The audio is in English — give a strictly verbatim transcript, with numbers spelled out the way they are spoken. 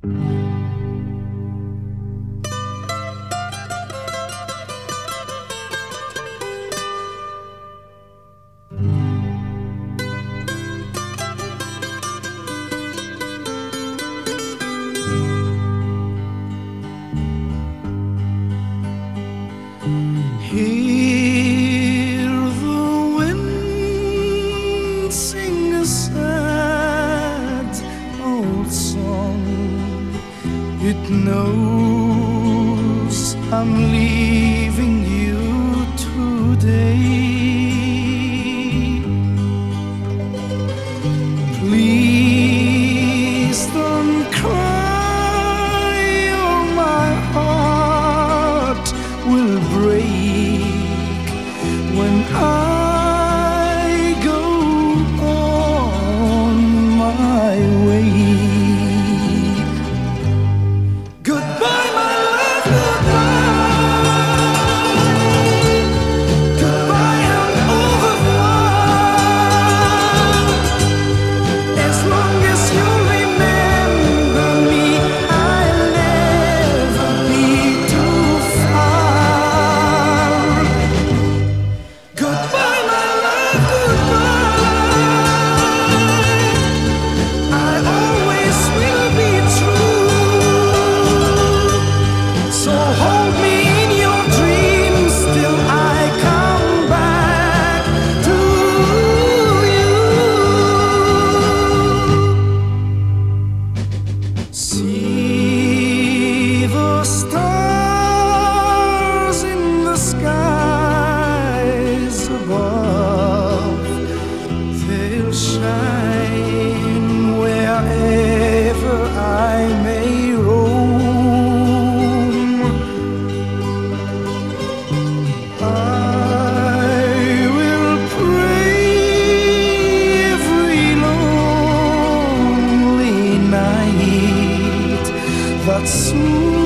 Hear the wind sing a sad old song. It knows I'm leaving you today. Please don't cry, or my heart will break when I go on my way. Goodbye, my love, goodbye. Goodbye and au revoir. As long as you remember me, I'll never be too far. Goodbye, my love, goodbye. I always will be true. So hold me in your dreams till I come back to you. See the stars in the skies above. They'll shine wherever I may roam. I will pray every lonely night that soon